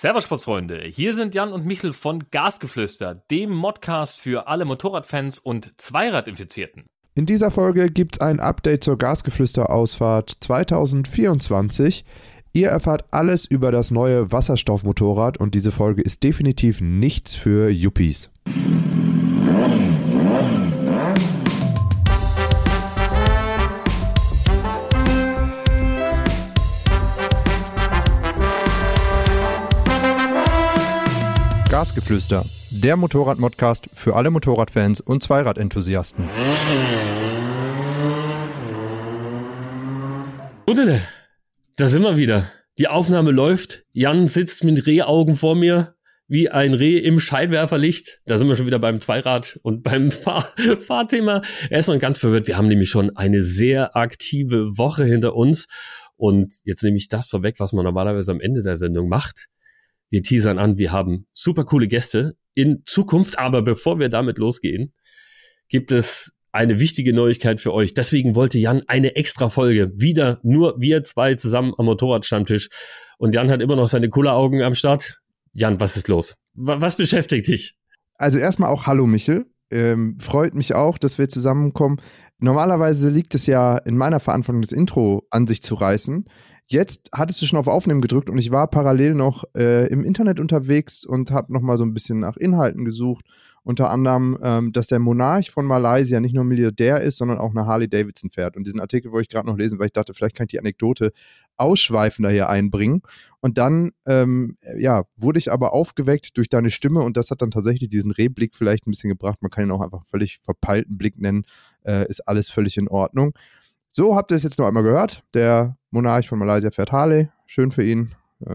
Servus Sportsfreunde, hier sind Jan und Michel von Gasgeflüster, dem Modcast für alle Motorradfans und Zweiradinfizierten. In dieser Folge gibt's ein Update zur Gasgeflüster-Ausfahrt 2024. Ihr erfahrt alles über das neue Wasserstoffmotorrad und diese Folge ist definitiv nichts für Yuppies. Gasgeflüster, der Motorrad-Modcast für alle Motorradfans und Zweiradenthusiasten. Gute, da sind wir wieder. Die Aufnahme läuft. Jan sitzt mit Rehaugen vor mir, wie ein Reh im Scheinwerferlicht. Da sind wir schon wieder beim Zweirad und beim Fahrthema. Er ist noch ganz verwirrt. Wir haben nämlich schon eine sehr aktive Woche hinter uns. Und jetzt nehme ich das vorweg, was man normalerweise am Ende der Sendung macht. Wir teasern an, wir haben super coole Gäste in Zukunft, aber bevor wir damit losgehen, gibt es eine wichtige Neuigkeit für euch. Deswegen wollte Jan eine extra Folge. Wieder nur wir zwei zusammen am Motorradstammtisch. Und Jan hat immer noch seine Kulleraugen am Start. Jan, was ist los? Was beschäftigt dich? Also erstmal auch hallo Michel. Freut mich auch, dass wir zusammenkommen. Normalerweise liegt es ja in meiner Verantwortung, das Intro an sich zu reißen. Jetzt hattest du schon auf Aufnehmen gedrückt und ich war parallel noch im Internet unterwegs und habe nochmal so ein bisschen nach Inhalten gesucht. Unter anderem, dass der Monarch von Malaysia nicht nur Milliardär ist, sondern auch eine Harley-Davidson fährt. Und diesen Artikel wollte ich gerade noch lesen, weil ich dachte, vielleicht kann ich die Anekdote ausschweifender hier einbringen. Und dann wurde ich aber aufgeweckt durch deine Stimme und das hat dann tatsächlich diesen Rehblick vielleicht ein bisschen gebracht. Man kann ihn auch einfach völlig verpeilten Blick nennen. Ist alles völlig in Ordnung. So habt ihr es jetzt noch einmal gehört. Der Monarch von Malaysia fährt Harley. Schön für ihn.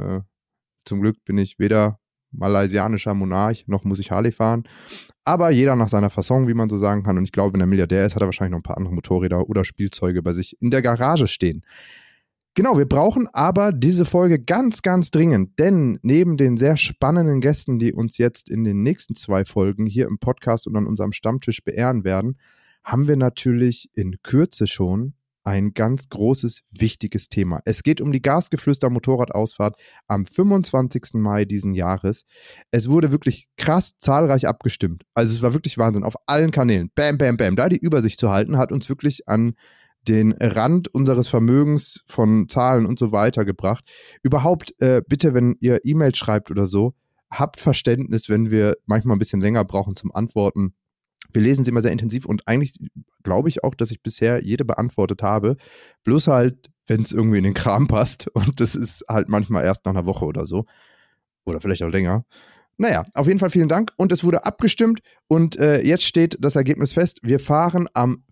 Zum Glück bin ich weder malaysianischer Monarch, noch muss ich Harley fahren. Aber jeder nach seiner Fasson, wie man so sagen kann. Und ich glaube, wenn er Milliardär ist, hat er wahrscheinlich noch ein paar andere Motorräder oder Spielzeuge bei sich in der Garage stehen. Genau, wir brauchen aber diese Folge ganz, ganz dringend. Denn neben den sehr spannenden Gästen, die uns jetzt in den nächsten 2 Folgen hier im Podcast und an unserem Stammtisch beehren werden, haben wir natürlich in Kürze schon ein ganz großes, wichtiges Thema. Es geht um die Gasgeflüster-Motorradausfahrt am 25. Mai diesen Jahres. Es wurde wirklich krass zahlreich abgestimmt. Also es war wirklich Wahnsinn. Auf allen Kanälen. Bam, bam, bam. Da die Übersicht zu halten, hat uns wirklich an den Rand unseres Vermögens von Zahlen und so weiter gebracht. Überhaupt, bitte, wenn ihr E-Mails schreibt oder so, habt Verständnis, wenn wir manchmal ein bisschen länger brauchen zum Antworten. Wir lesen sie immer sehr intensiv und eigentlich glaube ich auch, dass ich bisher jede beantwortet habe. Bloß halt, wenn es irgendwie in den Kram passt und das ist halt manchmal erst nach einer Woche oder so. Oder vielleicht auch länger. Naja, auf jeden Fall vielen Dank und es wurde abgestimmt und jetzt steht das Ergebnis fest. Wir fahren am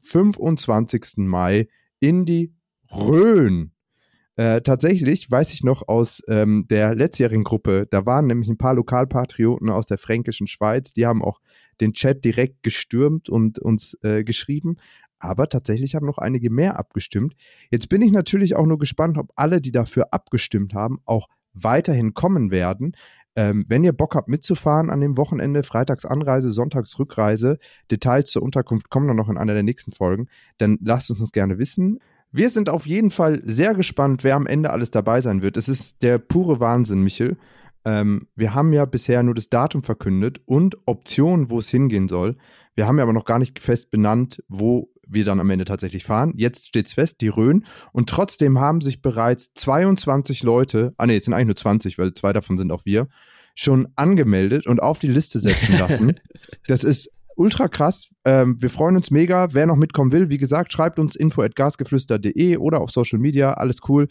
25. Mai in die Rhön. Tatsächlich weiß ich noch aus der letztjährigen Gruppe, da waren nämlich ein paar Lokalpatrioten aus der fränkischen Schweiz, die haben auch den Chat direkt gestürmt und uns geschrieben, aber tatsächlich haben noch einige mehr abgestimmt. Jetzt bin ich natürlich auch nur gespannt, ob alle, die dafür abgestimmt haben, auch weiterhin kommen werden. Wenn ihr Bock habt mitzufahren an dem Wochenende, freitags Anreise, sonntags Rückreise, Details zur Unterkunft kommen dann noch in einer der nächsten Folgen, dann lasst uns das gerne wissen. Wir sind auf jeden Fall sehr gespannt, wer am Ende alles dabei sein wird. Es ist der pure Wahnsinn, Michel. Wir haben ja bisher nur das Datum verkündet und Optionen, wo es hingehen soll. Wir haben ja aber noch gar nicht fest benannt, wo wir dann am Ende tatsächlich fahren. Jetzt steht's fest, die Rhön. Und trotzdem haben sich bereits 22 Leute, jetzt sind eigentlich nur 20, weil 2 davon sind auch wir, schon angemeldet und auf die Liste setzen lassen. Das ist ultra krass. Wir freuen uns mega. Wer noch mitkommen will, wie gesagt, schreibt uns info@gasgeflüster.de oder auf Social Media. Alles cool.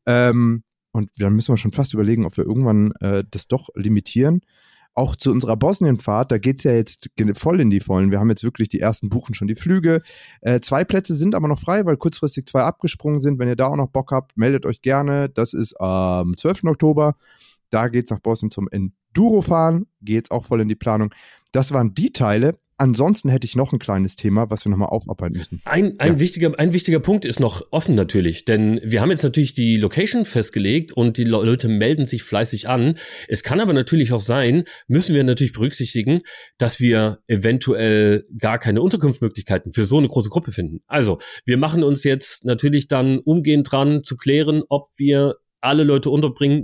Und dann müssen wir schon fast überlegen, ob wir irgendwann das doch limitieren. Auch zu unserer Bosnienfahrt, da geht es ja jetzt voll in die Vollen. Wir haben jetzt wirklich die ersten buchen schon die Flüge. 2 Plätze sind aber noch frei, weil kurzfristig 2 abgesprungen sind. Wenn ihr da auch noch Bock habt, meldet euch gerne. Das ist am 12. Oktober. Da geht es nach Bosnien zum Enduro-Fahren. Geht auch voll in die Planung. Das waren die Teile. Ansonsten hätte ich noch ein kleines Thema, was wir nochmal aufarbeiten müssen. Ein wichtiger Punkt ist noch offen natürlich, denn wir haben jetzt natürlich die Location festgelegt und die Leute melden sich fleißig an. Es kann aber natürlich auch sein, müssen wir natürlich berücksichtigen, dass wir eventuell gar keine Unterkunftsmöglichkeiten für so eine große Gruppe finden. Also, wir machen uns jetzt natürlich dann umgehend dran zu klären, ob wir alle Leute unterbringen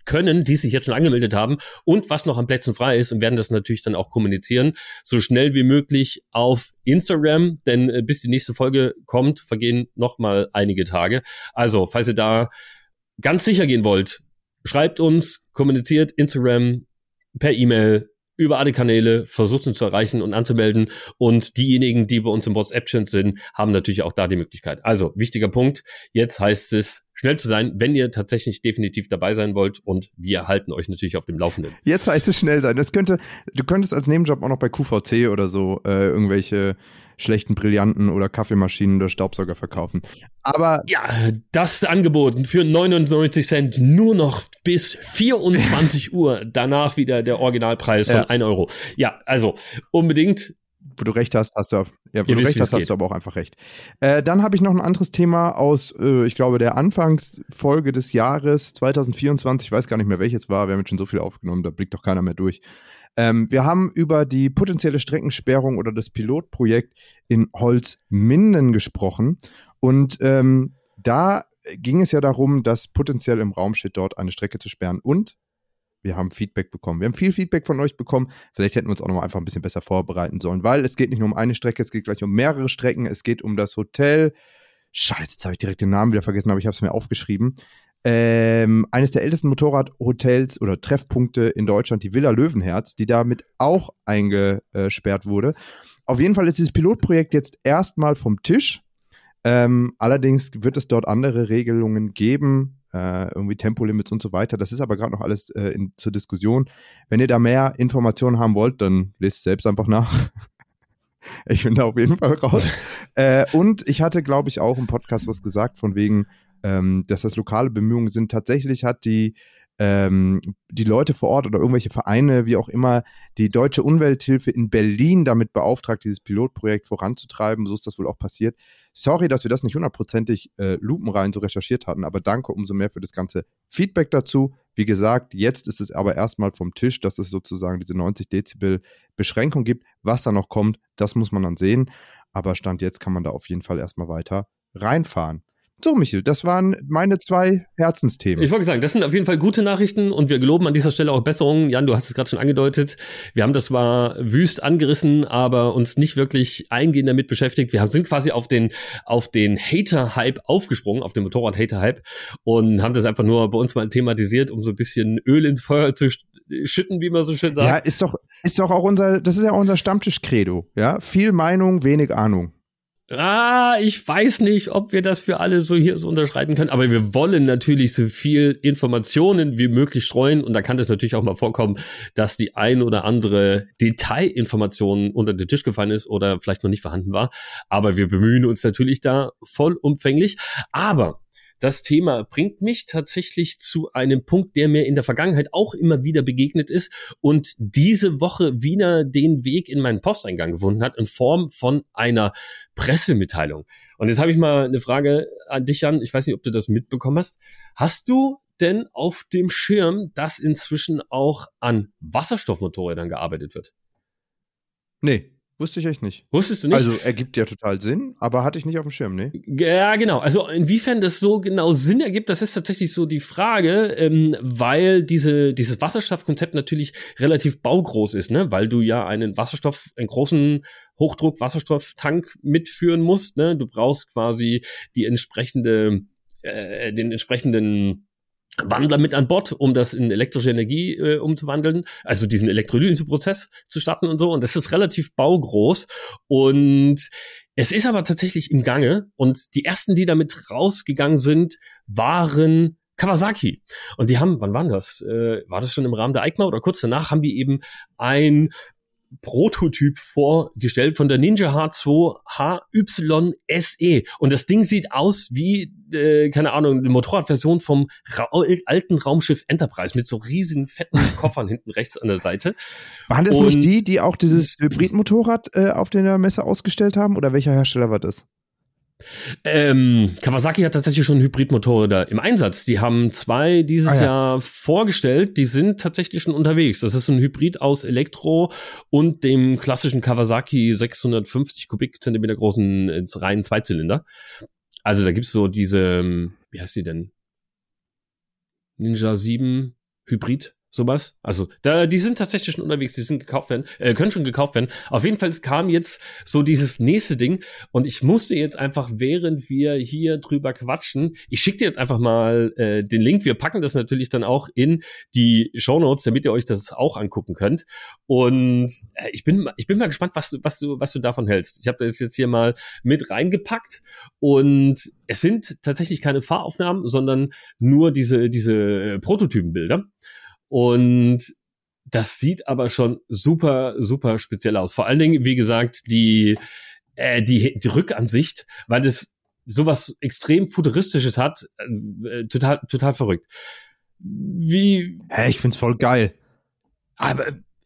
können, die sich jetzt schon angemeldet haben und was noch an Plätzen frei ist und werden das natürlich dann auch kommunizieren, so schnell wie möglich auf Instagram, denn bis die nächste Folge kommt, vergehen noch mal einige Tage. Also, falls ihr da ganz sicher gehen wollt, schreibt uns, kommuniziert Instagram per E-Mail, über alle Kanäle, versucht uns zu erreichen und anzumelden. Und diejenigen, die bei uns im WhatsApp-Chat sind, haben natürlich auch da die Möglichkeit. Also, wichtiger Punkt. Jetzt heißt es, schnell zu sein, wenn ihr tatsächlich definitiv dabei sein wollt. Und wir halten euch natürlich auf dem Laufenden. Jetzt heißt es schnell sein. Du könntest als Nebenjob auch noch bei QVC oder so irgendwelche schlechten Brillanten oder Kaffeemaschinen oder Staubsauger verkaufen. Aber ja, das Angebot für 99 Cent nur noch bis 24 Uhr. Danach wieder der Originalpreis von 1 Euro. Ja, also unbedingt. Wo du recht hast, hast du aber auch einfach recht. Dann habe ich noch ein anderes Thema aus, ich glaube, der Anfangsfolge des Jahres 2024. Ich weiß gar nicht mehr, welches war. Wir haben jetzt schon so viel aufgenommen, da blickt doch keiner mehr durch. Wir haben über die potenzielle Streckensperrung oder das Pilotprojekt in Holzminden gesprochen. Und da ging es ja darum, dass potenziell im Raum steht, dort eine Strecke zu sperren. Und wir haben Feedback bekommen. Wir haben viel Feedback von euch bekommen. Vielleicht hätten wir uns auch noch mal einfach ein bisschen besser vorbereiten sollen, weil es geht nicht nur um eine Strecke, es geht gleich um mehrere Strecken. Es geht um das Hotel. Scheiße, jetzt habe ich direkt den Namen wieder vergessen, aber ich habe es mir aufgeschrieben. Eines der ältesten Motorradhotels oder Treffpunkte in Deutschland, die Villa Löwenherz, die damit auch eingesperrt wurde. Auf jeden Fall ist dieses Pilotprojekt jetzt erstmal vom Tisch. Allerdings wird es dort andere Regelungen geben, irgendwie Tempolimits und so weiter. Das ist aber gerade noch alles zur Diskussion. Wenn ihr da mehr Informationen haben wollt, dann lest selbst einfach nach. Ich bin da auf jeden Fall raus. Und ich hatte, glaube ich, auch im Podcast was gesagt von wegen, dass das lokale Bemühungen sind. Tatsächlich hat die Leute vor Ort oder irgendwelche Vereine, wie auch immer, die Deutsche Umwelthilfe in Berlin damit beauftragt, dieses Pilotprojekt voranzutreiben. So ist das wohl auch passiert. Sorry, dass wir das nicht hundertprozentig lupenrein so recherchiert hatten, aber danke umso mehr für das ganze Feedback dazu. Wie gesagt, jetzt ist es aber erstmal vom Tisch, dass es sozusagen diese 90 Dezibel Beschränkung gibt. Was da noch kommt, das muss man dann sehen. Aber Stand jetzt kann man da auf jeden Fall erstmal weiter reinfahren. So, Michel, das waren meine 2 Herzensthemen. Ich wollte sagen, das sind auf jeden Fall gute Nachrichten und wir geloben an dieser Stelle auch Besserungen. Jan, du hast es gerade schon angedeutet. Wir haben das zwar wüst angerissen, aber uns nicht wirklich eingehend damit beschäftigt. Wir sind quasi auf den Hater-Hype aufgesprungen, auf den Motorrad-Hater-Hype und haben das einfach nur bei uns mal thematisiert, um so ein bisschen Öl ins Feuer zu schütten, wie man so schön sagt. Ja, ist doch auch das ist ja auch unser Stammtisch-Credo. Ja, viel Meinung, wenig Ahnung. Ich weiß nicht, ob wir das für alle so hier so unterschreiten können, aber wir wollen natürlich so viel Informationen wie möglich streuen und da kann das natürlich auch mal vorkommen, dass die ein oder andere Detailinformation unter den Tisch gefallen ist oder vielleicht noch nicht vorhanden war, aber wir bemühen uns natürlich da vollumfänglich, aber das Thema bringt mich tatsächlich zu einem Punkt, der mir in der Vergangenheit auch immer wieder begegnet ist und diese Woche wieder den Weg in meinen Posteingang gefunden hat in Form von einer Pressemitteilung. Und jetzt habe ich mal eine Frage an dich, Jan. Ich weiß nicht, ob du das mitbekommen hast. Hast du denn auf dem Schirm, dass inzwischen auch an Wasserstoffmotorrädern gearbeitet wird? Nee. Wusste ich echt nicht. Wusstest du nicht? Also ergibt ja total Sinn, aber hatte ich nicht auf dem Schirm, ne? Ja, genau. Also inwiefern das so genau Sinn ergibt, das ist tatsächlich so die Frage, weil dieses Wasserstoffkonzept natürlich relativ baugroß ist, ne? Weil du ja einen großen Hochdruck-Wasserstofftank mitführen musst, ne? Du brauchst quasi den entsprechenden Wandler mit an Bord, um das in elektrische Energie umzuwandeln, also diesen Elektrolyseprozess zu starten und so. Und das ist relativ baugroß. Und es ist aber tatsächlich im Gange. Und die ersten, die damit rausgegangen sind, waren Kawasaki. Und die haben, wann war das? War das schon im Rahmen der EICMA oder kurz danach haben die eben ein Prototyp vorgestellt von der Ninja H2 HY SE. Und das Ding sieht aus wie, keine Ahnung, eine Motorradversion vom alten Raumschiff Enterprise mit so riesigen, fetten Koffern hinten rechts an der Seite. Waren das nicht die auch dieses Hybridmotorrad auf der Messe ausgestellt haben? Oder welcher Hersteller war das? Kawasaki hat tatsächlich schon Hybridmotorräder im Einsatz. Die haben 2 dieses Jahr vorgestellt. Die sind tatsächlich schon unterwegs. Das ist ein Hybrid aus Elektro und dem klassischen Kawasaki 650 Kubikzentimeter großen reinen Zweizylinder. Also da gibt's so diese, wie heißt die denn? Ninja 7 Hybrid, sowas. Also, die sind tatsächlich schon unterwegs, die sind gekauft werden, können schon gekauft werden. Auf jeden Fall, es kam jetzt so dieses nächste Ding und ich musste jetzt einfach, während wir hier drüber quatschen, ich schicke dir jetzt einfach mal den Link. Wir packen das natürlich dann auch in die Shownotes, damit ihr euch das auch angucken könnt. Und ich bin mal gespannt, was du davon hältst. Ich habe das jetzt hier mal mit reingepackt und es sind tatsächlich keine Fahraufnahmen, sondern nur diese Prototypenbilder. Und das sieht aber schon super, super speziell aus. Vor allen Dingen, wie gesagt, die Rückansicht, weil das sowas extrem Futuristisches hat, total verrückt. Ich find's voll geil. Aber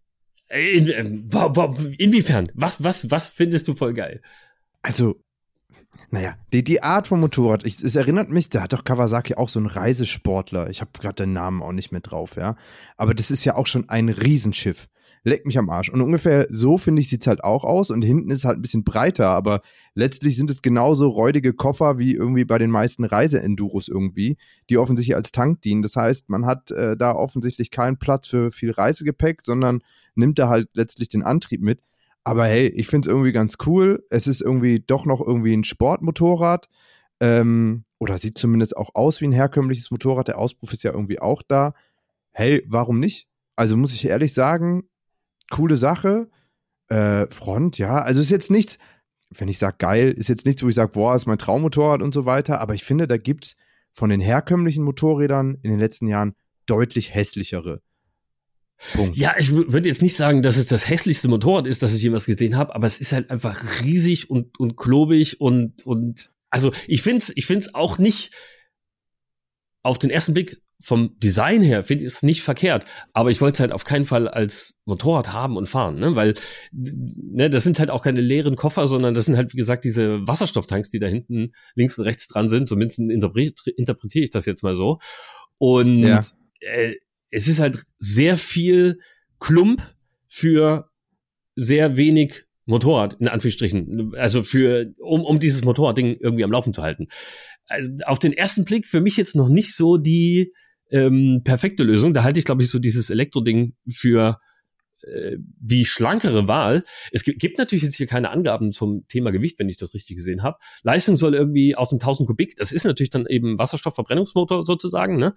inwiefern? Was findest du voll geil? Also, naja, die Art von Motorrad, es erinnert mich, da hat doch Kawasaki auch so einen Reisesportler. Ich habe gerade den Namen auch nicht mehr drauf, ja. Aber das ist ja auch schon ein Riesenschiff. Leck mich am Arsch. Und ungefähr so, finde ich, sieht's halt auch aus. Und hinten ist es halt ein bisschen breiter, aber letztlich sind es genauso räudige Koffer wie irgendwie bei den meisten Reise-Enduros irgendwie, die offensichtlich als Tank dienen. Das heißt, man hat da offensichtlich keinen Platz für viel Reisegepäck, sondern nimmt da halt letztlich den Antrieb mit. Aber hey, ich finde es irgendwie ganz cool. Es ist irgendwie doch noch irgendwie ein Sportmotorrad. Oder sieht zumindest auch aus wie ein herkömmliches Motorrad. Der Auspuff ist ja irgendwie auch da. Hey, warum nicht? Also muss ich ehrlich sagen, coole Sache. Front, ja. Also ist jetzt nichts, wenn ich sage geil, ist jetzt nichts, wo ich sage, boah, ist mein Traummotorrad und so weiter. Aber ich finde, da gibt es von den herkömmlichen Motorrädern in den letzten Jahren deutlich hässlichere. Punkt. Ja, ich würde jetzt nicht sagen, dass es das hässlichste Motorrad ist, das ich jemals gesehen habe, aber es ist halt einfach riesig und klobig und also ich find's auch nicht auf den ersten Blick vom Design her finde ich es nicht verkehrt, aber ich wollte es halt auf keinen Fall als Motorrad haben und fahren, ne, weil das sind halt auch keine leeren Koffer, sondern das sind halt wie gesagt diese Wasserstofftanks, die da hinten links und rechts dran sind, zumindest interpretiere ich das jetzt mal so und ja. Es ist halt sehr viel Klump für sehr wenig Motorrad, in Anführungsstrichen. Also um dieses Motorradding irgendwie am Laufen zu halten. Also auf den ersten Blick für mich jetzt noch nicht so die perfekte Lösung. Da halte ich, glaube ich, so dieses Elektroding für die schlankere Wahl. Es gibt natürlich jetzt hier keine Angaben zum Thema Gewicht, wenn ich das richtig gesehen habe. Leistung soll irgendwie aus dem 1000 Kubik, das ist natürlich dann eben Wasserstoffverbrennungsmotor sozusagen, ne?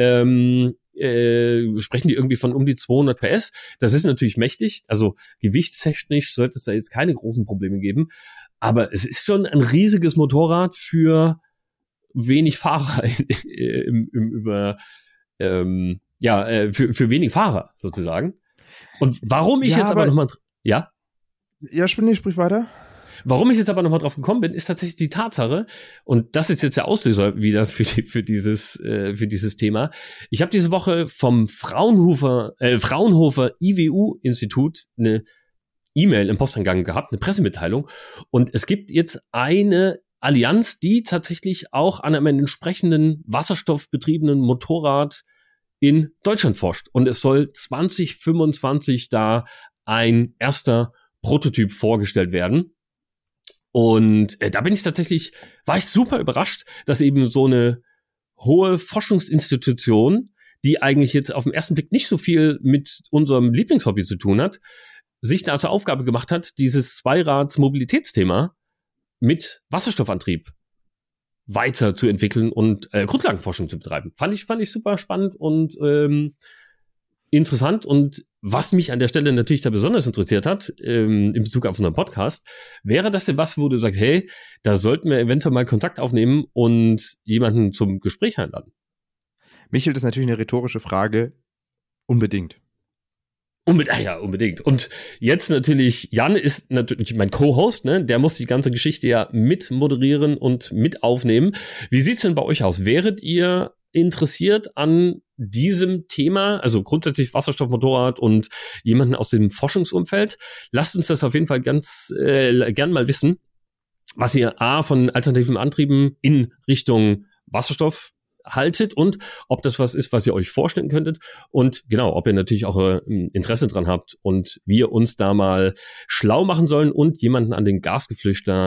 Sprechen die irgendwie von um die 200 PS. Das ist natürlich mächtig, also gewichtstechnisch sollte es da jetzt keine großen Probleme geben, aber es ist schon ein riesiges Motorrad für wenig Fahrer für wenig Fahrer sozusagen. Und warum ich jetzt aber nochmal... Ja? Ja, sprich weiter. Warum ich jetzt aber nochmal drauf gekommen bin, ist tatsächlich die Tatsache, und das ist jetzt der Auslöser wieder für dieses Thema. Ich habe diese Woche vom Fraunhofer IWU-Institut eine E-Mail im Posteingang gehabt, eine Pressemitteilung. Und es gibt jetzt eine Allianz, die tatsächlich auch an einem entsprechenden wasserstoffbetriebenen Motorrad in Deutschland forscht. Und es soll 2025 da ein erster Prototyp vorgestellt werden. Und war ich super überrascht, dass eben so eine hohe Forschungsinstitution, die eigentlich jetzt auf den ersten Blick nicht so viel mit unserem Lieblingshobby zu tun hat, sich da zur Aufgabe gemacht hat, dieses Zweirads-Mobilitätsthema mit Wasserstoffantrieb weiterzuentwickeln und Grundlagenforschung zu betreiben. Fand ich super spannend und interessant. Und was mich an der Stelle natürlich da besonders interessiert hat, in Bezug auf unseren Podcast, wäre das denn was, wo du sagst, hey, da sollten wir eventuell mal Kontakt aufnehmen und jemanden zum Gespräch einladen? Michael, das ist natürlich eine rhetorische Frage. Unbedingt. Unbedingt. Und jetzt natürlich, Jan ist natürlich mein Co-Host, ne? Der muss die ganze Geschichte ja mit moderieren und mit aufnehmen. Wie sieht's denn bei euch aus? Wäret ihr interessiert an diesem Thema, also grundsätzlich Wasserstoffmotorrad und jemanden aus dem Forschungsumfeld? Lasst uns das auf jeden Fall ganz gern mal wissen, was ihr von alternativen Antrieben in Richtung Wasserstoff haltet und ob das was ist, was ihr euch vorstellen könntet und genau, ob ihr natürlich auch Interesse dran habt und wir uns da mal schlau machen sollen und jemanden an den Gasgeflüster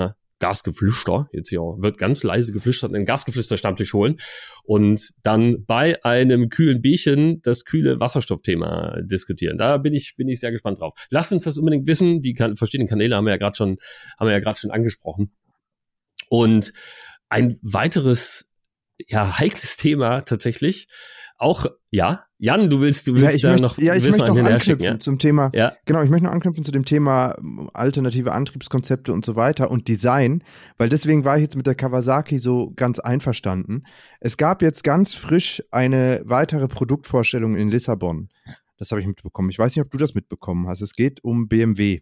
Gasgeflüster, jetzt hier wird ganz leise geflüstert, einen Gasgeflüster-Stammtisch holen und dann bei einem kühlen Bierchen das kühle Wasserstoffthema diskutieren. Da bin ich sehr gespannt drauf. Lasst uns das unbedingt wissen. Die verschiedenen Kanäle haben wir ja gerade schon angesprochen. Und ein weiteres, heikles Thema tatsächlich. Auch, Jan, du willst noch Wissen an den schicken, ja? Zum Thema, Genau, ich möchte noch anknüpfen zu dem Thema alternative Antriebskonzepte und so weiter und Design, weil deswegen war ich jetzt mit der Kawasaki so ganz einverstanden. Es gab jetzt ganz frisch eine weitere Produktvorstellung in Lissabon. Das habe ich mitbekommen. Ich weiß nicht, ob du das mitbekommen hast. Es geht um BMW.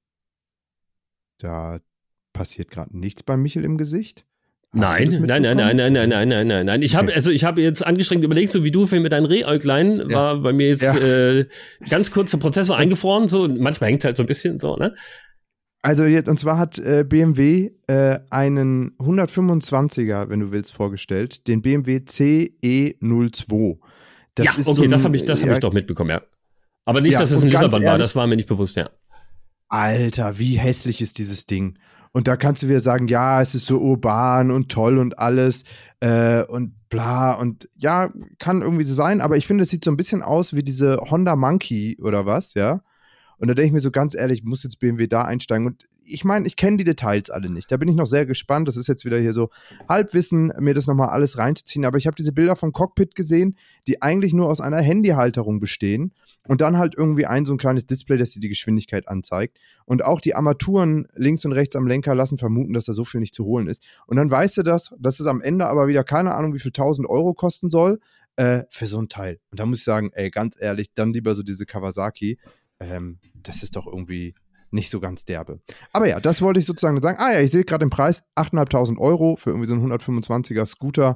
Da passiert gerade nichts bei Michel im Gesicht. Nein. Ich habe jetzt angestrengt überlegt, so wie du mit deinen Rehäuglein, war bei mir jetzt ganz kurz der Prozessor eingefroren, so, manchmal hängt halt so ein bisschen so, ne? Also jetzt, und zwar hat BMW einen 125er, wenn du willst, vorgestellt, den BMW CE02. Das habe ich doch mitbekommen, ja. Aber nicht, dass es in Lissabon war, das war mir nicht bewusst, ja. Alter, wie hässlich ist dieses Ding? Und da kannst du wieder sagen, ja, es ist so urban und toll und alles und bla und ja, kann irgendwie so sein, aber ich finde, es sieht so ein bisschen aus wie diese Honda Monkey oder was, ja. Und da denke ich mir so ganz ehrlich, muss jetzt BMW da einsteigen? Und ich meine, ich kenne die Details alle nicht. Da bin ich noch sehr gespannt. Das ist jetzt wieder hier so Halbwissen, mir das nochmal alles reinzuziehen. Aber ich habe diese Bilder vom Cockpit gesehen, die eigentlich nur aus einer Handyhalterung bestehen. Und dann halt irgendwie so ein kleines Display, das dir die Geschwindigkeit anzeigt. Und auch die Armaturen links und rechts am Lenker lassen vermuten, dass da so viel nicht zu holen ist. Und dann weißt du dass es am Ende aber wieder keine Ahnung, wie viel 1.000 Euro kosten soll für so ein Teil. Und da muss ich sagen, ey, ganz ehrlich, dann lieber so diese Kawasaki. Das ist doch irgendwie nicht so ganz derbe. Aber ja, das wollte ich sozusagen sagen. Ich sehe gerade den Preis, 8.500 Euro für irgendwie so einen 125er Scooter.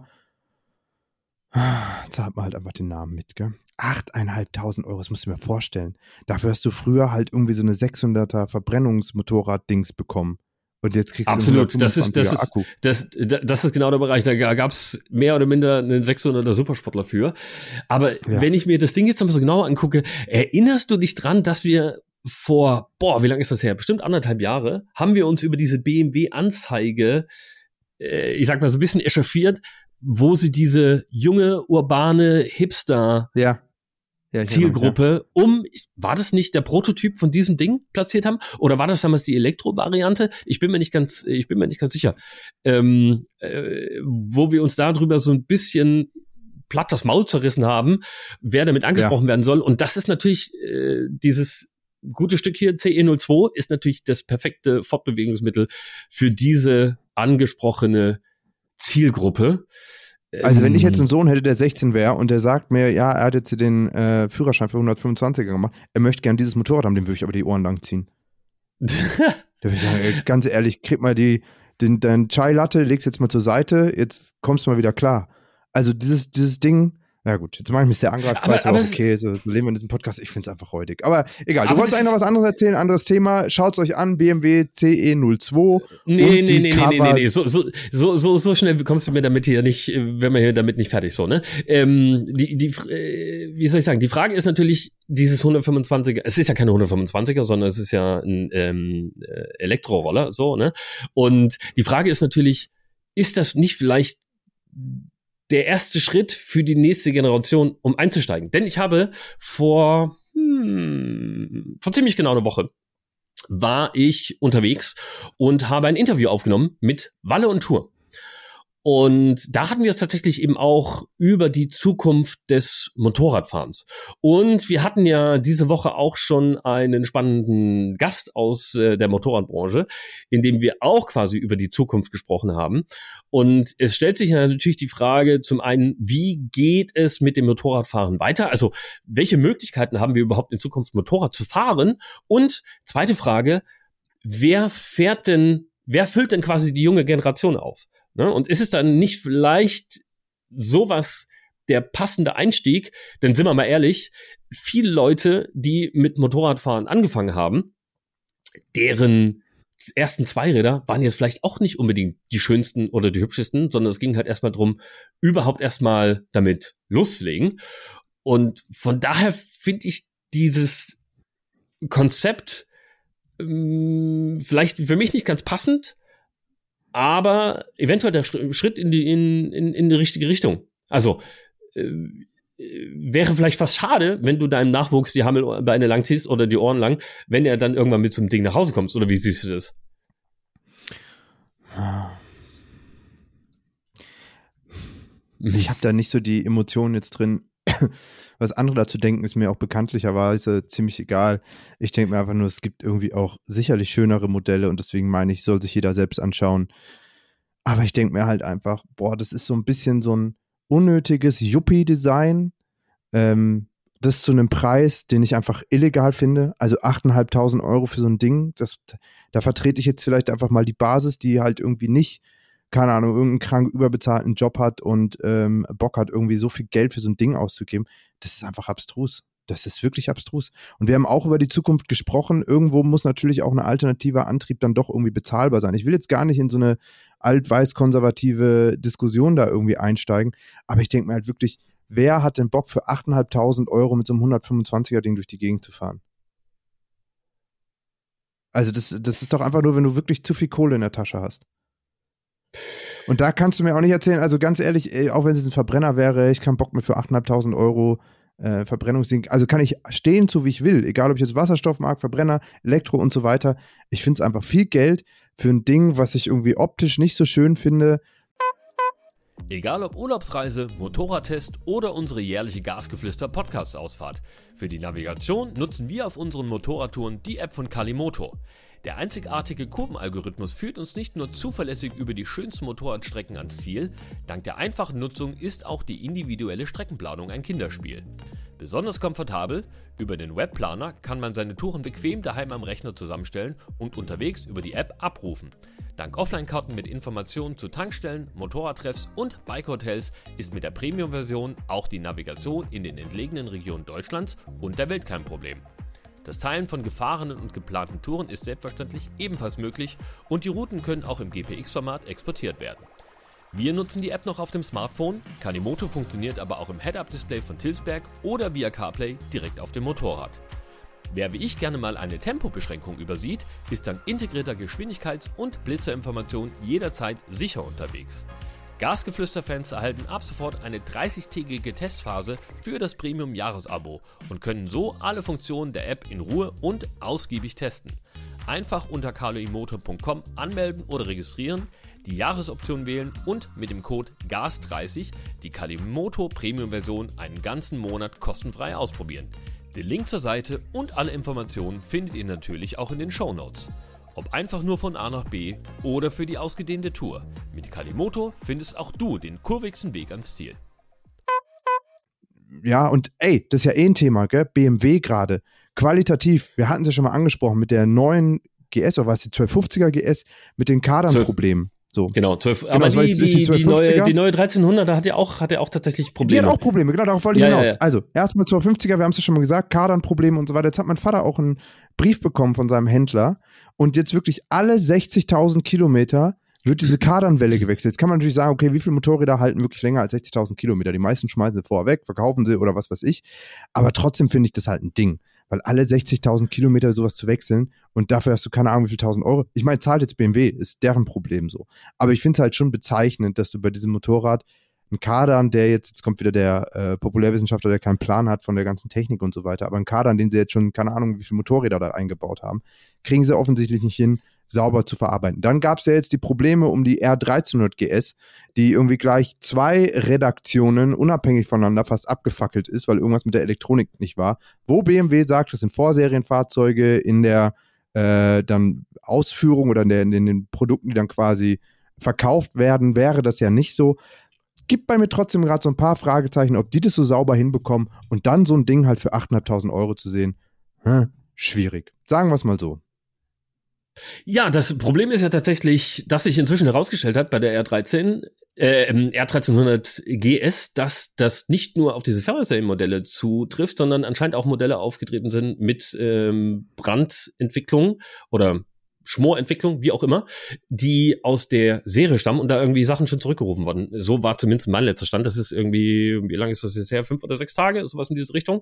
Zahlt man halt einfach den Namen mit, gell? 8.500 Euro, das musst du mir vorstellen. Dafür hast du früher halt irgendwie so eine 600er Verbrennungsmotorrad-Dings bekommen. Und jetzt kriegst du einen 125er Akku. Das ist genau der Bereich. Da gab es mehr oder minder einen 600er Supersportler für. Aber wenn ich mir das Ding jetzt noch mal so genauer angucke, erinnerst du dich dran, dass wir vor, wie lange ist das her? Bestimmt 1,5 Jahre, haben wir uns über diese BMW-Anzeige, ich sag mal so ein bisschen echauffiert, wo sie diese junge, urbane Hipster Zielgruppe war das nicht der Prototyp von diesem Ding platziert haben? Oder war das damals die Elektro-Variante? Ich bin mir nicht ganz sicher. Wo wir uns darüber so ein bisschen platt das Maul zerrissen haben, wer damit angesprochen werden soll. Und das ist natürlich dieses gute Stück hier, CE02, ist natürlich das perfekte Fortbewegungsmittel für diese angesprochene Zielgruppe. Also wenn ich jetzt einen Sohn hätte, der 16 wäre und der sagt mir, ja, er hat jetzt hier den Führerschein für 125er gemacht, er möchte gern dieses Motorrad haben, dem würde ich aber die Ohren lang ziehen. Da würde ich sagen, ey, ganz ehrlich, krieg mal dein Chai Latte, leg's jetzt mal zur Seite, jetzt kommst du mal wieder klar. Also dieses Ding, na gut, jetzt mache ich mich sehr angreifbar, aber okay, so leben wir in diesem Podcast, ich finde es einfach räudig. Aber egal, du wolltest eigentlich noch was anderes erzählen, anderes Thema, schaut's euch an, BMW CE02. Nee, so schnell kommst du mir damit hier nicht, wenn wir hier damit nicht fertig so, ne? Wie soll ich sagen, die Frage ist natürlich, dieses 125er, es ist ja keine 125er, sondern es ist ja ein Elektroroller, so, ne? Und die Frage ist natürlich, ist das nicht vielleicht der erste Schritt für die nächste Generation, um einzusteigen? Denn ich habe vor ziemlich genau einer Woche war ich unterwegs und habe ein Interview aufgenommen mit Walle und Tour. Und da hatten wir es tatsächlich eben auch über die Zukunft des Motorradfahrens. Und wir hatten ja diese Woche auch schon einen spannenden Gast aus der Motorradbranche, in dem wir auch quasi über die Zukunft gesprochen haben. Und es stellt sich ja natürlich die Frage, zum einen, wie geht es mit dem Motorradfahren weiter? Also, welche Möglichkeiten haben wir überhaupt in Zukunft Motorrad zu fahren? Und zweite Frage, wer füllt denn quasi die junge Generation auf? Und ist es dann nicht vielleicht sowas der passende Einstieg? Denn sind wir mal ehrlich, viele Leute, die mit Motorradfahren angefangen haben, deren ersten Zweiräder waren jetzt vielleicht auch nicht unbedingt die schönsten oder die hübschesten, sondern es ging halt erstmal drum, überhaupt erstmal damit loszulegen. Und von daher finde ich dieses Konzept vielleicht für mich nicht ganz passend, aber eventuell der Schritt in die richtige Richtung. Also wäre vielleicht fast schade, wenn du deinem Nachwuchs die Hammelbeine lang ziehst oder die Ohren lang, wenn er dann irgendwann mit so einem Ding nach Hause kommst. Oder wie siehst du das? Ich habe da nicht so die Emotionen jetzt drin. Was andere dazu denken, ist mir auch bekanntlicherweise ziemlich egal. Ich denke mir einfach nur, es gibt irgendwie auch sicherlich schönere Modelle und deswegen meine ich, soll sich jeder selbst anschauen. Aber ich denke mir halt einfach, boah, das ist so ein bisschen so ein unnötiges Yuppie-Design. Das zu einem Preis, den ich einfach illegal finde. Also 8.500 € für so ein Ding. Da vertrete ich jetzt vielleicht einfach mal die Basis, die halt irgendwie nicht, keine Ahnung, irgendeinen krank überbezahlten Job hat und Bock hat, irgendwie so viel Geld für so ein Ding auszugeben. Das ist einfach abstrus. Das ist wirklich abstrus. Und wir haben auch über die Zukunft gesprochen. Irgendwo muss natürlich auch ein alternativer Antrieb dann doch irgendwie bezahlbar sein. Ich will jetzt gar nicht in so eine alt-weiß-konservative Diskussion da irgendwie einsteigen, aber ich denke mir halt wirklich, wer hat denn Bock für 8.500 € mit so einem 125er-Ding durch die Gegend zu fahren? Also das ist doch einfach nur, wenn du wirklich zu viel Kohle in der Tasche hast. Und da kannst du mir auch nicht erzählen, also ganz ehrlich, auch wenn es ein Verbrenner wäre, ich kann Bock mit für 8.500 € Verbrennungsding, also kann ich stehen, so wie ich will, egal ob ich jetzt Wasserstoff mag, Verbrenner, Elektro und so weiter. Ich finde es einfach viel Geld für ein Ding, was ich irgendwie optisch nicht so schön finde. Egal ob Urlaubsreise, Motorradtest oder unsere jährliche Gasgeflüster-Podcast-Ausfahrt. Für die Navigation nutzen wir auf unseren Motorradtouren die App von Calimoto. Der einzigartige Kurvenalgorithmus führt uns nicht nur zuverlässig über die schönsten Motorradstrecken ans Ziel, dank der einfachen Nutzung ist auch die individuelle Streckenplanung ein Kinderspiel. Besonders komfortabel, über den Webplaner kann man seine Touren bequem daheim am Rechner zusammenstellen und unterwegs über die App abrufen. Dank Offline-Karten mit Informationen zu Tankstellen, Motorradtreffs und Bike-Hotels ist mit der Premium-Version auch die Navigation in den entlegenen Regionen Deutschlands und der Welt kein Problem. Das Teilen von gefahrenen und geplanten Touren ist selbstverständlich ebenfalls möglich und die Routen können auch im GPX-Format exportiert werden. Wir nutzen die App noch auf dem Smartphone, Calimoto funktioniert aber auch im Head-Up-Display von Tilsberg oder via CarPlay direkt auf dem Motorrad. Wer wie ich gerne mal eine Tempobeschränkung übersieht, ist dank integrierter Geschwindigkeits- und Blitzerinformation jederzeit sicher unterwegs. Gasgeflüster-Fans erhalten ab sofort eine 30-tägige Testphase für das Premium-Jahresabo und können so alle Funktionen der App in Ruhe und ausgiebig testen. Einfach unter calimoto.com anmelden oder registrieren, die Jahresoption wählen und mit dem Code GAS30 die Calimoto Premium-Version einen ganzen Monat kostenfrei ausprobieren. Den Link zur Seite und alle Informationen findet ihr natürlich auch in den Shownotes. Ob einfach nur von A nach B oder für die ausgedehnte Tour. Mit Calimoto findest auch du den kurvigsten Weg ans Ziel. Ja, und ey, das ist ja ein Thema, gell? BMW gerade. Qualitativ, wir hatten es ja schon mal angesprochen, mit der neuen GS, oder was die 1250er GS, mit den Kardanproblemen. So. Genau, 12, aber die neue 1300er hat ja auch tatsächlich Probleme. Die hat auch Probleme, genau, darauf wollte ich hinaus. Ja. Also, erstmal 1250er, wir haben es ja schon mal gesagt, Kardanprobleme und so weiter. Jetzt hat mein Vater auch einen Brief bekommen von seinem Händler und jetzt wirklich alle 60.000 Kilometer wird diese Kardanwelle gewechselt. Jetzt kann man natürlich sagen, okay, wie viele Motorräder halten wirklich länger als 60.000 Kilometer? Die meisten schmeißen sie vorher weg, verkaufen sie oder was weiß ich. Aber trotzdem finde ich das halt ein Ding. Weil alle 60.000 Kilometer sowas zu wechseln und dafür hast du keine Ahnung, wie viel 1.000 Euro. Ich meine, zahlt jetzt BMW, ist deren Problem so. Aber ich finde es halt schon bezeichnend, dass du bei diesem Motorrad einen Kardan, der jetzt kommt wieder der Populärwissenschaftler, der keinen Plan hat von der ganzen Technik und so weiter, aber einen Kardan, den sie jetzt schon, keine Ahnung, wie viele Motorräder da eingebaut haben, kriegen sie offensichtlich nicht hin, sauber zu verarbeiten. Dann gab es ja jetzt die Probleme um die R1300 GS, die irgendwie gleich 2 Redaktionen unabhängig voneinander fast abgefackelt ist, weil irgendwas mit der Elektronik nicht war, wo BMW sagt, das sind Vorserienfahrzeuge in der dann Ausführung oder in den Produkten, die dann quasi verkauft werden, wäre das ja nicht so. Gibt bei mir trotzdem gerade so ein paar Fragezeichen, ob die das so sauber hinbekommen und dann so ein Ding halt für 8.500 Euro zu sehen, schwierig. Sagen wir es mal so. Ja, das Problem ist ja tatsächlich, dass sich inzwischen herausgestellt hat bei der R1300 GS, dass das nicht nur auf diese Ferrocell-Modelle zutrifft, sondern anscheinend auch Modelle aufgetreten sind mit Brandentwicklung oder Schmorentwicklung, wie auch immer, die aus der Serie stammen und da irgendwie Sachen schon zurückgerufen wurden. So war zumindest mein letzter Stand. Das ist irgendwie, wie lange ist das jetzt her? 5 oder 6 Tage? Sowas in diese Richtung.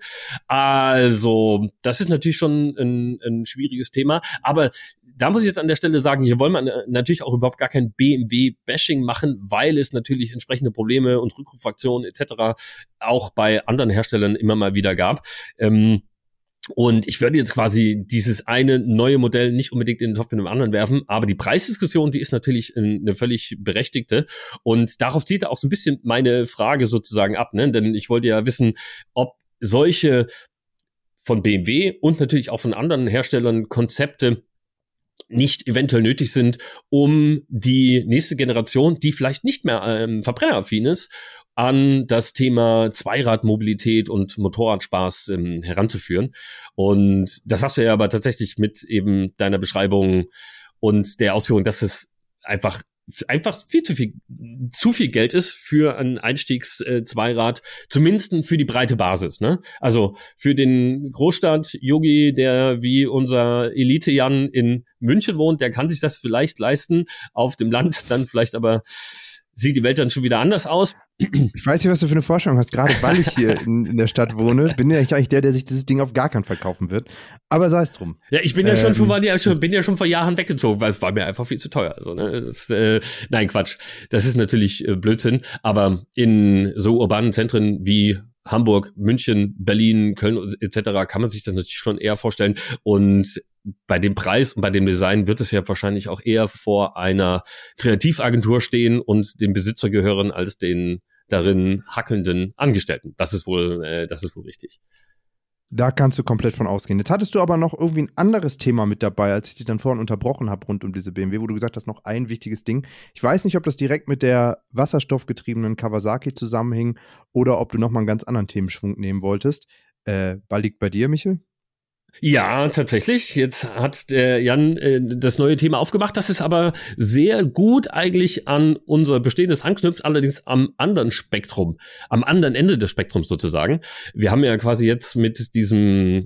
Also, das ist natürlich schon ein schwieriges Thema. Aber da muss ich jetzt an der Stelle sagen, hier wollen wir natürlich auch überhaupt gar kein BMW-Bashing machen, weil es natürlich entsprechende Probleme und Rückrufaktionen etc. auch bei anderen Herstellern immer mal wieder gab. Und ich würde jetzt quasi dieses eine neue Modell nicht unbedingt in den Topf mit einem anderen werfen, aber die Preisdiskussion, die ist natürlich eine völlig berechtigte. Und darauf zieht auch so ein bisschen meine Frage sozusagen ab, ne? Denn ich wollte ja wissen, ob solche von BMW und natürlich auch von anderen Herstellern Konzepte nicht eventuell nötig sind, um die nächste Generation, die vielleicht nicht mehr verbrenneraffin ist, an das Thema Zweiradmobilität und Motorradspaß heranzuführen. Und das hast du ja aber tatsächlich mit eben deiner Beschreibung und der Ausführung, dass es einfach viel zu viel Geld ist für ein Einstiegs-Zweirad, zumindest für die breite Basis, ne? Also für den Großstadt-Yogi, der wie unser Elite-Jan in München wohnt, der kann sich das vielleicht leisten, auf dem Land dann vielleicht aber sieht die Welt dann schon wieder anders aus. Ich weiß nicht, was du für eine Vorstellung hast, gerade weil ich hier in der Stadt wohne, bin ja eigentlich der sich dieses Ding auf gar keinen verkaufen wird. Aber sei es drum. Ja, ich bin ja schon vor Jahren weggezogen, weil es war mir einfach viel zu teuer. Also, ne? Nein, Quatsch. Das ist natürlich Blödsinn. Aber in so urbanen Zentren wie Hamburg, München, Berlin, Köln etc. kann man sich das natürlich schon eher vorstellen. Und bei dem Preis und bei dem Design wird es ja wahrscheinlich auch eher vor einer Kreativagentur stehen und dem Besitzer gehören als den darin hackelnden Angestellten. Das ist wohl richtig. Da kannst du komplett von ausgehen. Jetzt hattest du aber noch irgendwie ein anderes Thema mit dabei, als ich dich dann vorhin unterbrochen habe rund um diese BMW, wo du gesagt hast, noch ein wichtiges Ding. Ich weiß nicht, ob das direkt mit der wasserstoffgetriebenen Kawasaki zusammenhing oder ob du nochmal einen ganz anderen Themenschwung nehmen wolltest. Ball liegt bei dir, Michel? Ja, tatsächlich. Jetzt hat der Jan das neue Thema aufgemacht. Das ist aber sehr gut eigentlich an unser Bestehendes anknüpft, allerdings am anderen Spektrum, am anderen Ende des Spektrums sozusagen. Wir haben ja quasi jetzt mit diesem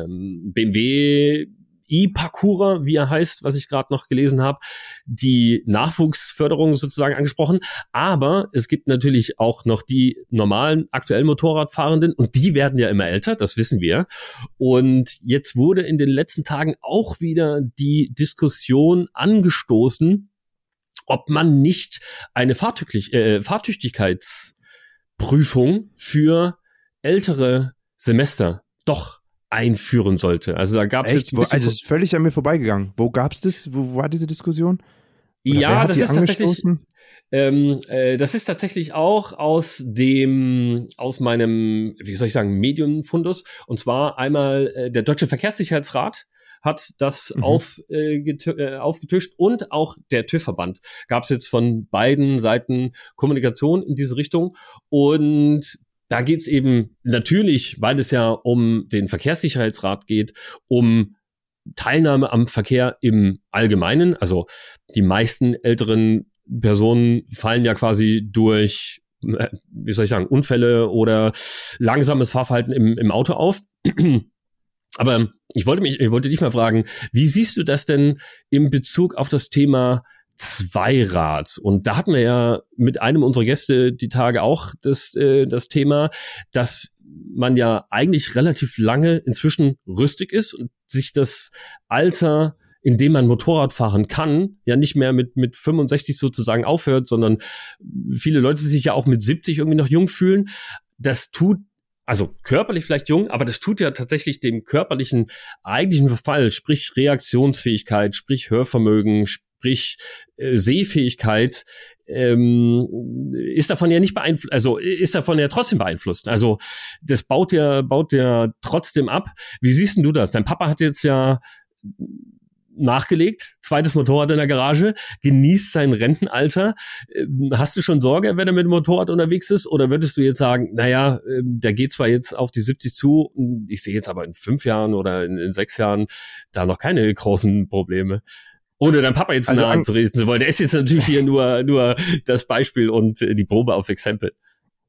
BMW E-Parkourer, wie er heißt, was ich gerade noch gelesen habe, die Nachwuchsförderung sozusagen angesprochen. Aber es gibt natürlich auch noch die normalen aktuellen Motorradfahrenden und die werden ja immer älter, das wissen wir. Und jetzt wurde in den letzten Tagen auch wieder die Diskussion angestoßen, ob man nicht eine Fahrtüchtigkeitsprüfung für ältere Semester doch einführen sollte. Also da gab es jetzt also es ist völlig an mir vorbeigegangen. Wo gab's das? Wo war diese Diskussion? Oder ja, das ist tatsächlich auch aus meinem, wie soll ich sagen, Medienfundus. Und zwar einmal der Deutsche Verkehrssicherheitsrat hat das aufgetischt und auch der TÜV-Verband. Gab es jetzt von beiden Seiten Kommunikation in diese Richtung. Und da geht's eben natürlich, weil es ja um den Verkehrssicherheitsrat geht, um Teilnahme am Verkehr im Allgemeinen. Also die meisten älteren Personen fallen ja quasi durch, wie soll ich sagen, Unfälle oder langsames Fahrverhalten im Auto auf. Aber ich wollte dich mal fragen, wie siehst du das denn in Bezug auf das Thema Zweirad? Und da hatten wir ja mit einem unserer Gäste die Tage auch das Thema, dass man ja eigentlich relativ lange inzwischen rüstig ist und sich das Alter, in dem man Motorrad fahren kann, ja nicht mehr mit 65 sozusagen aufhört, sondern viele Leute sich ja auch mit 70 irgendwie noch jung fühlen. Das tut, also körperlich vielleicht jung, aber das tut ja tatsächlich dem körperlichen eigentlichen Verfall, sprich Reaktionsfähigkeit, sprich Hörvermögen, sprich Sehfähigkeit, ist davon ja nicht beeinflusst, also ist davon ja trotzdem beeinflusst. Also das baut ja trotzdem ab. Wie siehst denn du das? Dein Papa hat jetzt ja nachgelegt, zweites Motorrad in der Garage, genießt sein Rentenalter. Hast du schon Sorge, wenn er mit dem Motorrad unterwegs ist? Oder würdest du jetzt sagen, naja, der geht zwar jetzt auf die 70 zu, ich sehe jetzt aber in 5 Jahren oder in 6 Jahren da noch keine großen Probleme? Ohne deinem Papa jetzt nahe zu reden zu wollen. Der ist jetzt natürlich hier nur das Beispiel und die Probe aufs Exempel.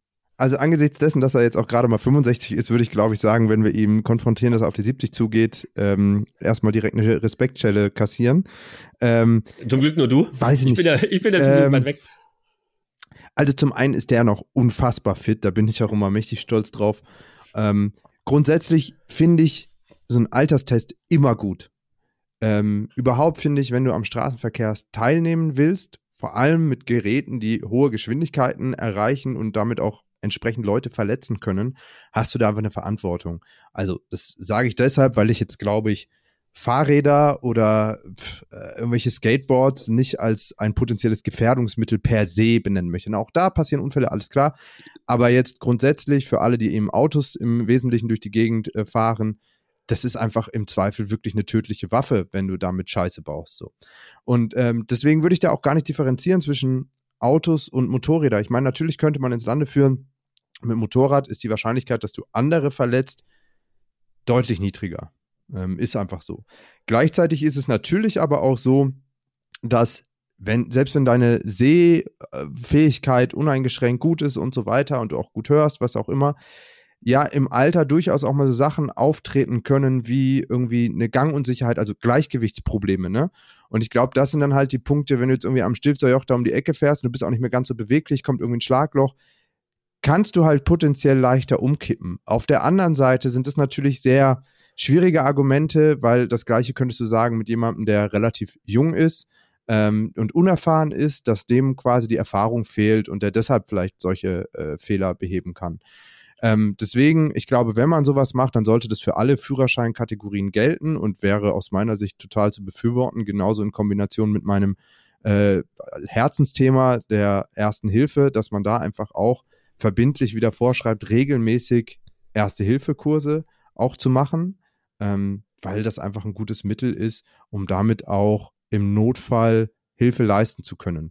Also angesichts dessen, dass er jetzt auch gerade mal 65 ist, würde ich, glaube ich, sagen, wenn wir ihn konfrontieren, dass er auf die 70 zugeht, erstmal direkt eine Respektschelle kassieren. Zum Glück nur du. Weiß ich nicht. Ich bin ja zum Glück weit weg. Also zum einen ist der noch unfassbar fit, da bin ich auch immer mächtig stolz drauf. Grundsätzlich finde ich so einen Alterstest immer gut. Überhaupt finde ich, wenn du am Straßenverkehr teilnehmen willst, vor allem mit Geräten, die hohe Geschwindigkeiten erreichen und damit auch entsprechend Leute verletzen können, hast du da einfach eine Verantwortung. Also das sage ich deshalb, weil ich jetzt, glaube ich, Fahrräder oder irgendwelche Skateboards nicht als ein potenzielles Gefährdungsmittel per se benennen möchte. Und auch da passieren Unfälle, alles klar. Aber jetzt grundsätzlich für alle, die eben Autos im Wesentlichen durch die Gegend fahren, das ist einfach im Zweifel wirklich eine tödliche Waffe, wenn du damit Scheiße baust. So. Und deswegen würde ich da auch gar nicht differenzieren zwischen Autos und Motorräder. Ich meine, natürlich könnte man ins Lande führen, mit Motorrad ist die Wahrscheinlichkeit, dass du andere verletzt, deutlich niedriger. Ist einfach so. Gleichzeitig ist es natürlich aber auch so, dass selbst wenn deine Sehfähigkeit uneingeschränkt gut ist und so weiter und du auch gut hörst, was auch immer, ja im Alter durchaus auch mal so Sachen auftreten können wie irgendwie eine Gangunsicherheit, also Gleichgewichtsprobleme, ne? Und ich glaube, das sind dann halt die Punkte, wenn du jetzt irgendwie am Stilfserjoch da um die Ecke fährst und du bist auch nicht mehr ganz so beweglich, kommt irgendwie ein Schlagloch, kannst du halt potenziell leichter umkippen. Auf der anderen Seite sind es natürlich sehr schwierige Argumente, weil das Gleiche könntest du sagen mit jemandem, der relativ jung ist und unerfahren ist, dass dem quasi die Erfahrung fehlt und der deshalb vielleicht solche Fehler beheben kann. Deswegen, ich glaube, wenn man sowas macht, dann sollte das für alle Führerscheinkategorien gelten und wäre aus meiner Sicht total zu befürworten, genauso in Kombination mit meinem Herzensthema der Ersten Hilfe, dass man da einfach auch verbindlich wieder vorschreibt, regelmäßig Erste-Hilfe-Kurse auch zu machen, weil das einfach ein gutes Mittel ist, um damit auch im Notfall Hilfe leisten zu können.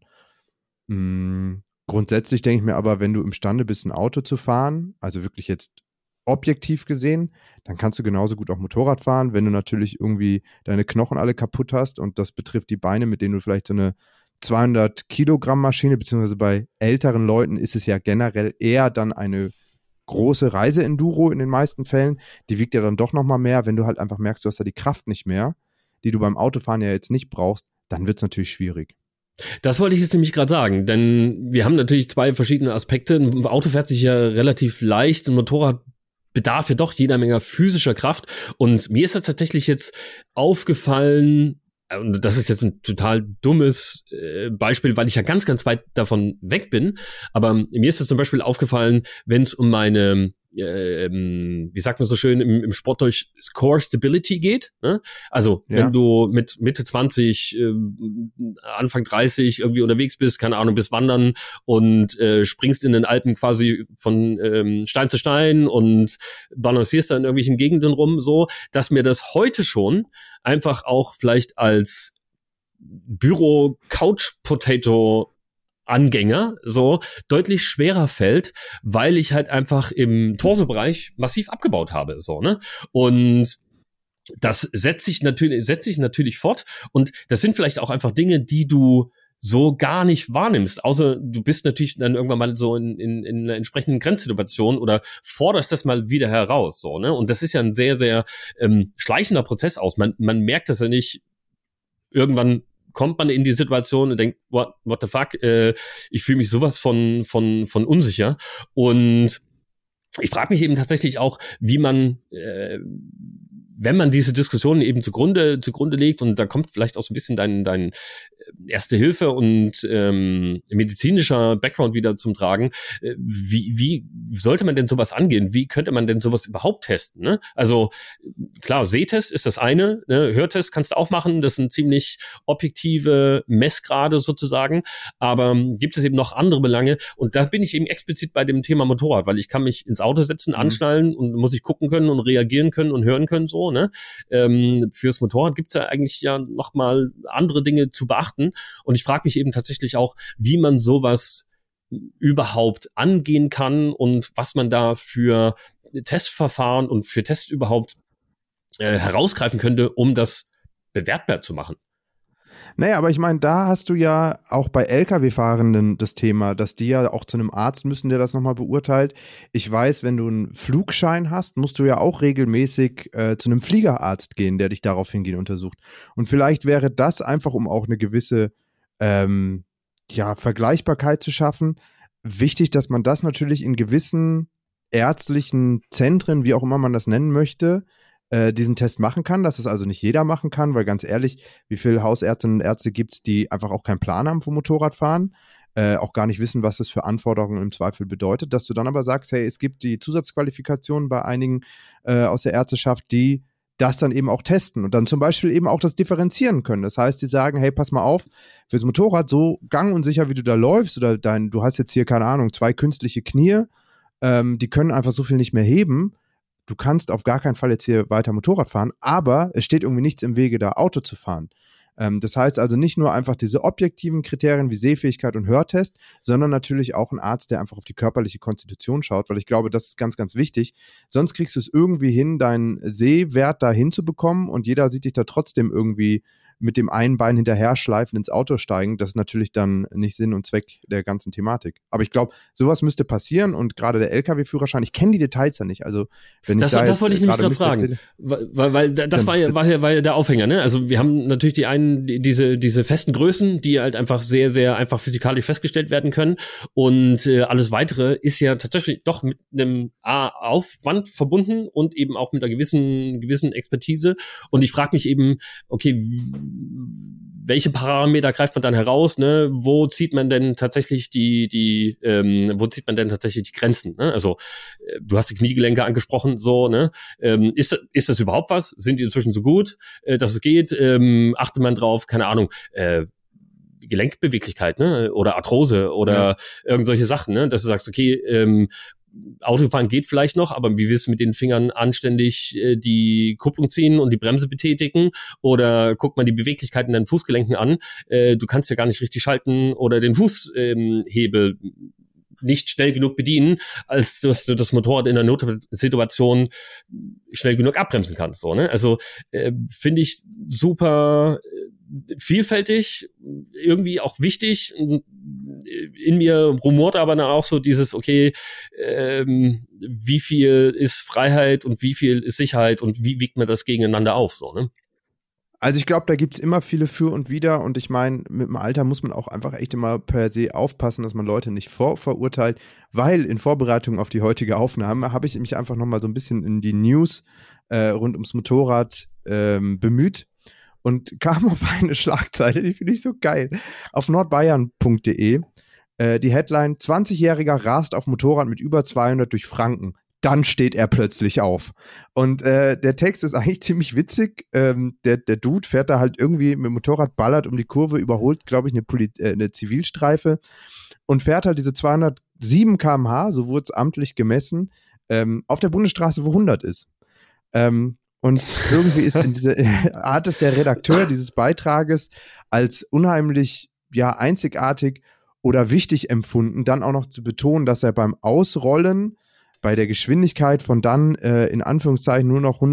Grundsätzlich denke ich mir aber, wenn du imstande bist, ein Auto zu fahren, also wirklich jetzt objektiv gesehen, dann kannst du genauso gut auch Motorrad fahren, wenn du natürlich irgendwie deine Knochen alle kaputt hast und das betrifft die Beine, mit denen du vielleicht so eine 200 Kilogramm Maschine, beziehungsweise bei älteren Leuten ist es ja generell eher dann eine große Reise-Enduro in den meisten Fällen, die wiegt ja dann doch nochmal mehr, wenn du halt einfach merkst, du hast da die Kraft nicht mehr, die du beim Autofahren ja jetzt nicht brauchst, dann wird es natürlich schwierig. Das wollte ich jetzt nämlich gerade sagen, denn wir haben natürlich zwei verschiedene Aspekte. Ein Auto fährt sich ja relativ leicht, ein Motorrad bedarf ja doch jeder Menge physischer Kraft. Und mir ist das tatsächlich jetzt aufgefallen, und das ist jetzt ein total dummes Beispiel, weil ich ja ganz, ganz weit davon weg bin, aber mir ist das zum Beispiel aufgefallen, wenn es um meine wie sagt man so schön im Sportdeutsch, Core Stability geht, ne? Also, wenn du mit Mitte 20, Anfang 30 irgendwie unterwegs bist, keine Ahnung, bist wandern und springst in den Alpen quasi von Stein zu Stein und balancierst da in irgendwelchen Gegenden rum, so, dass mir das heute schon einfach auch vielleicht als Büro-Couch-Potato Angänger so deutlich schwerer fällt, weil ich halt einfach im Torsobereich massiv abgebaut habe, so, ne? Und das setzt sich natürlich fort und das sind vielleicht auch einfach Dinge, die du so gar nicht wahrnimmst, außer du bist natürlich dann irgendwann mal so in einer entsprechenden Grenzsituation oder forderst das mal wieder heraus, so, ne? Und das ist ja ein sehr, sehr schleichender Prozess aus. Man merkt das ja nicht. Irgendwann kommt man in die Situation und denkt, what the fuck, ich fühle mich sowas von unsicher. Und ich frage mich eben tatsächlich auch, wie man, wenn man diese Diskussion eben zugrunde legt, und da kommt vielleicht auch so ein bisschen dein Erste Hilfe und medizinischer Background wieder zum Tragen, wie sollte man denn sowas angehen? Wie könnte man denn sowas überhaupt testen? Ne? Also klar, Sehtest ist das eine, ne? Hörtest kannst du auch machen, das sind ziemlich objektive Messgrade sozusagen, aber gibt es eben noch andere Belange, und da bin ich eben explizit bei dem Thema Motorrad, weil ich kann mich ins Auto setzen, anschnallen und muss ich gucken können und reagieren können und hören können, so, ne? Fürs Motorrad gibt es ja eigentlich ja noch mal andere Dinge zu beachten. Und ich frage mich eben tatsächlich auch, wie man sowas überhaupt angehen kann und was man da für Testverfahren und für Tests überhaupt herausgreifen könnte, um das bewertbar zu machen. Naja, aber ich meine, da hast du ja auch bei Lkw-Fahrenden das Thema, dass die ja auch zu einem Arzt müssen, der das nochmal beurteilt. Ich weiß, wenn du einen Flugschein hast, musst du ja auch regelmäßig zu einem Fliegerarzt gehen, der dich darauf hingehend untersucht. Und vielleicht wäre das einfach, um auch eine gewisse Vergleichbarkeit zu schaffen, wichtig, dass man das natürlich in gewissen ärztlichen Zentren, wie auch immer man das nennen möchte, diesen Test machen kann, dass es also nicht jeder machen kann, weil ganz ehrlich, wie viele Hausärztinnen und Ärzte gibt es, die einfach auch keinen Plan haben vom Motorradfahren, auch gar nicht wissen, was das für Anforderungen im Zweifel bedeutet, dass du dann aber sagst, hey, es gibt die Zusatzqualifikationen bei einigen aus der Ärzteschaft, die das dann eben auch testen und dann zum Beispiel eben auch das differenzieren können. Das heißt, die sagen, hey, pass mal auf, fürs Motorrad so gang und sicher, wie du da läufst oder du hast jetzt hier, keine Ahnung, 2 künstliche Knie, die können einfach so viel nicht mehr heben. Du kannst auf gar keinen Fall jetzt hier weiter Motorrad fahren, aber es steht irgendwie nichts im Wege, da Auto zu fahren. Das heißt also nicht nur einfach diese objektiven Kriterien wie Sehfähigkeit und Hörtest, sondern natürlich auch ein Arzt, der einfach auf die körperliche Konstitution schaut, weil ich glaube, das ist ganz, ganz wichtig. Sonst kriegst du es irgendwie hin, deinen Sehwert da hinzubekommen und jeder sieht dich da trotzdem irgendwie mit dem einen Bein hinterher schleifen, ins Auto steigen. Das ist natürlich dann nicht Sinn und Zweck der ganzen Thematik. Aber ich glaube, sowas müsste passieren und gerade der Lkw-Führerschein, ich kenne die Details ja nicht. Also wenn ich das wollte ich nämlich gerade fragen, weil das war ja der Aufhänger, ne? Also wir haben natürlich diese festen Größen, die halt einfach sehr, sehr einfach physikalisch festgestellt werden können und alles weitere ist ja tatsächlich doch mit einem Aufwand verbunden und eben auch mit einer gewissen Expertise und ich frage mich eben, okay, welche Parameter greift man dann heraus, ne? Wo zieht man denn tatsächlich die Grenzen, ne? Also du hast die Kniegelenke angesprochen, so, ne? Ist das überhaupt was? Sind die inzwischen so gut, dass es geht? Achtet man drauf, keine Ahnung, Gelenkbeweglichkeit, ne? Oder Arthrose oder irgend solche Sachen, ne? Dass du sagst, okay, Autofahren geht vielleicht noch, aber wie willst du mit den Fingern anständig die Kupplung ziehen und die Bremse betätigen? Oder guck mal die Beweglichkeit in deinen Fußgelenken an. Du kannst ja gar nicht richtig schalten oder den Fußhebel nicht schnell genug bedienen, als dass du das Motorrad in einer Notsituation schnell genug abbremsen kannst. So, ne? Also finde ich super vielfältig, irgendwie auch wichtig. In mir rumort aber dann auch so dieses, okay, wie viel ist Freiheit und wie viel ist Sicherheit und wie wiegt man das gegeneinander auf, so, ne? Also ich glaube, da gibt es immer viele Für und Wider und ich meine, mit dem Alter muss man auch einfach echt immer per se aufpassen, dass man Leute nicht vorverurteilt, weil in Vorbereitung auf die heutige Aufnahme habe ich mich einfach nochmal so ein bisschen in die News rund ums Motorrad bemüht und kam auf eine Schlagzeile, die finde ich so geil, auf nordbayern.de, die Headline, 20-Jähriger rast auf Motorrad mit über 200 durch Franken. Dann steht er plötzlich auf. Und der Text ist eigentlich ziemlich witzig. Der Dude fährt da halt irgendwie mit dem Motorrad, ballert um die Kurve, überholt, glaube ich, eine Zivilstreife und fährt halt diese 207 km/h, so wurde es amtlich gemessen, auf der Bundesstraße, wo 100 ist. Und irgendwie ist hat es der Redakteur dieses Beitrages als unheimlich, einzigartig oder wichtig empfunden, dann auch noch zu betonen, dass er beim Ausrollen bei der Geschwindigkeit von dann in Anführungszeichen nur noch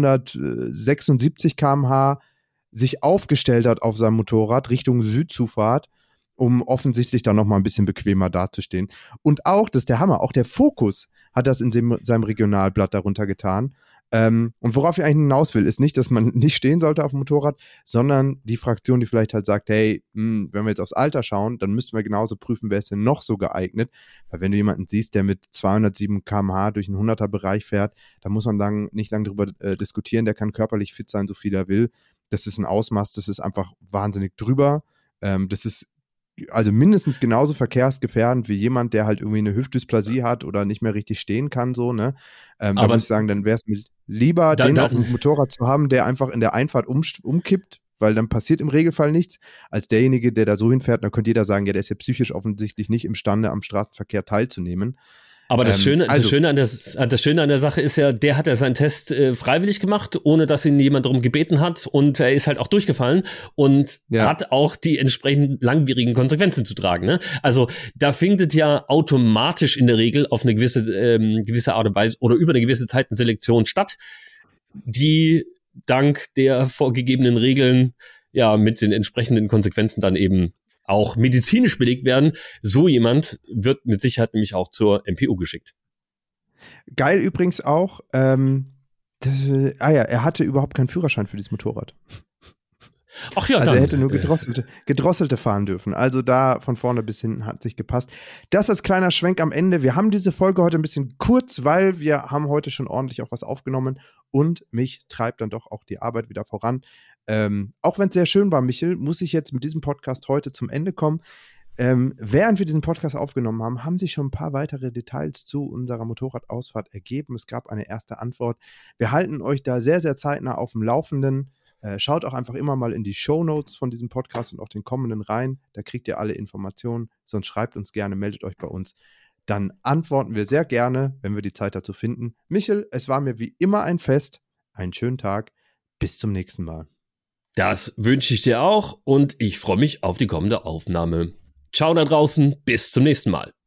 176 km/h sich aufgestellt hat auf seinem Motorrad Richtung Südzufahrt, um offensichtlich dann nochmal ein bisschen bequemer dazustehen. Und auch, das ist der Hammer, auch der Fokus hat das in seinem Regionalblatt darunter getan. Und worauf ich eigentlich hinaus will, ist nicht, dass man nicht stehen sollte auf dem Motorrad, sondern die Fraktion, die vielleicht halt sagt, hey, wenn wir jetzt aufs Alter schauen, dann müssten wir genauso prüfen, wer ist denn noch so geeignet. Weil wenn du jemanden siehst, der mit 207 km/h durch einen 100er-Bereich fährt, da muss man nicht lange drüber diskutieren, der kann körperlich fit sein, so viel er will. Das ist ein Ausmaß, das ist einfach wahnsinnig drüber. Das ist also mindestens genauso verkehrsgefährdend wie jemand, der halt irgendwie eine Hüftdysplasie hat oder nicht mehr richtig stehen kann, so, ne? Da muss ich sagen, dann wäre es mir lieber, den auf dem Motorrad zu haben, der einfach in der Einfahrt umkippt, weil dann passiert im Regelfall nichts, als derjenige, der da so hinfährt, dann könnte jeder sagen, ja, der ist ja psychisch offensichtlich nicht imstande, am Straßenverkehr teilzunehmen. Aber das Schöne an der Sache ist ja, der hat ja seinen Test freiwillig gemacht, ohne dass ihn jemand darum gebeten hat und er ist halt auch durchgefallen und hat auch die entsprechend langwierigen Konsequenzen zu tragen, ne? Also da findet ja automatisch in der Regel auf eine gewisse Art und Weise oder über eine gewisse Zeit eine Selektion statt, die dank der vorgegebenen Regeln ja mit den entsprechenden Konsequenzen dann eben auch medizinisch belegt werden. So jemand wird mit Sicherheit nämlich auch zur MPU geschickt. Geil übrigens auch, er hatte überhaupt keinen Führerschein für dieses Motorrad. Ach ja, also dann. Er hätte nur gedrosselte fahren dürfen. Also da von vorne bis hinten hat sich gepasst. Das als kleiner Schwenk am Ende. Wir haben diese Folge heute ein bisschen kurz, weil wir haben heute schon ordentlich auch was aufgenommen und mich treibt dann doch auch die Arbeit wieder voran. Auch wenn es sehr schön war, Michel, muss ich jetzt mit diesem Podcast heute zum Ende kommen. Während wir diesen Podcast aufgenommen haben, haben sich schon ein paar weitere Details zu unserer Motorradausfahrt ergeben. Es gab eine erste Antwort. Wir halten euch da sehr, sehr zeitnah auf dem Laufenden. Schaut auch einfach immer mal in die Shownotes von diesem Podcast und auch den kommenden rein. Da kriegt ihr alle Informationen. Sonst schreibt uns gerne, meldet euch bei uns. Dann antworten wir sehr gerne, wenn wir die Zeit dazu finden. Michel, es war mir wie immer ein Fest. Einen schönen Tag. Bis zum nächsten Mal. Das wünsche ich dir auch und ich freue mich auf die kommende Aufnahme. Ciao da draußen, bis zum nächsten Mal.